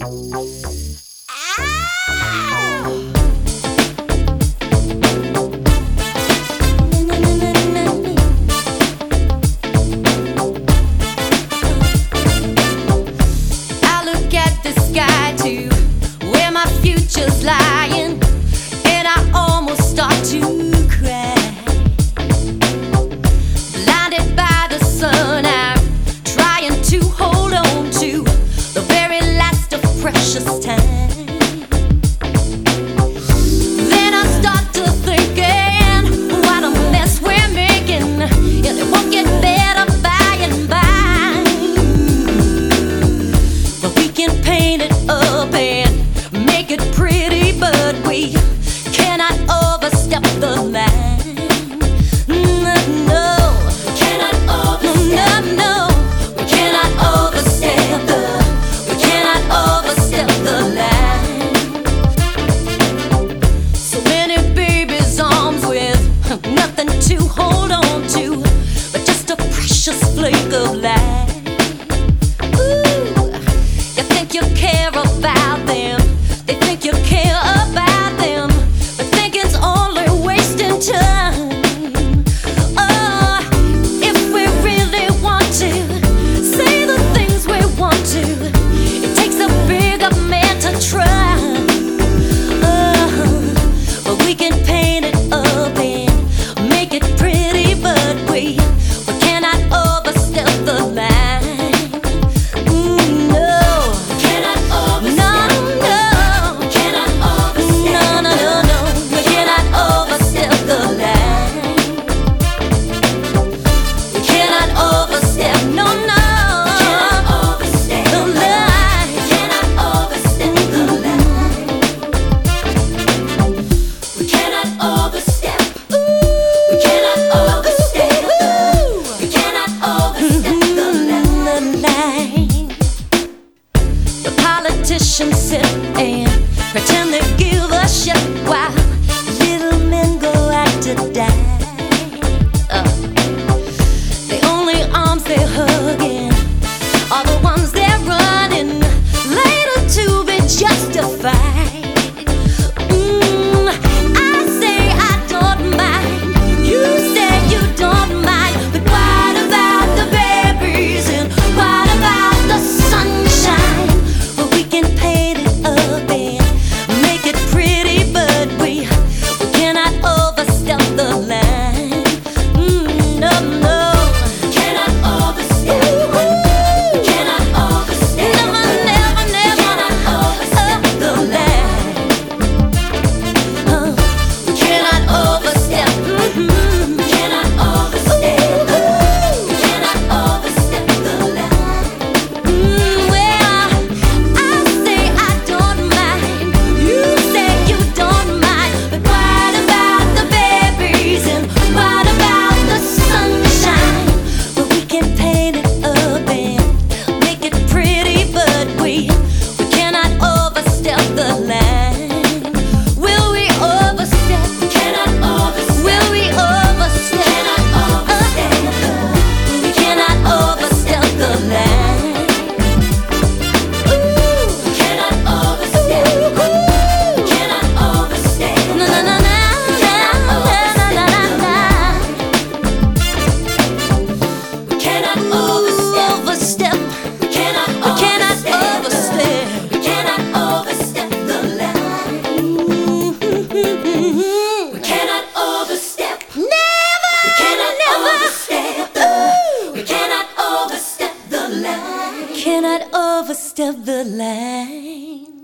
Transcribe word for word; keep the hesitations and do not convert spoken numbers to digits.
Lying, and I almost start to cry. Blinded by the sun, I'm trying to hold on to the very last of precious time. Then I start to thinking, what a mess we're making, and it won't get better by and by. But we can paint it up and make it pretty, but we cannot overstep the line. No, no, we cannot overstep. No, no, we cannot overstep the. We cannot overstep the line. So many babies' arms with nothing to hold on to, but just a precious flake of life. Ooh, you think you care about them. They think you care about them, but thinking's only wasting time. Oh, if we really want to say the things we want to, it takes a bigger man to try. Oh, but we can paint it up and make it pretty, but we, we cannot overstep the line. Politicians sit and pretend they give a shit while little men go out to die. Uh, the only arms they're hugging are the ones they're running later to be justified. Mm, I say I don't mind, you say you don't mind, but what about the babies and what about the sunshine? We can paint it up and make it pretty, but we, we cannot overstep the line. Mm, no, no, we cannot overstep. Ooh, we cannot overstep. Never, never, never. We cannot overstep the line. Uh, we cannot overstep. Mm-hmm. We cannot overstep. Ooh, we cannot overstep the line. Mm, well, I say I don't mind, you say you don't mind, but what about the babies and what about the sunshine? Well, we can paint it up and make it pretty, but we, we cannot overstep the line. Will we overstep? We cannot overstep. Will we overstep? Cannot overstep. We cannot overstep the line. Cannot overstep the line.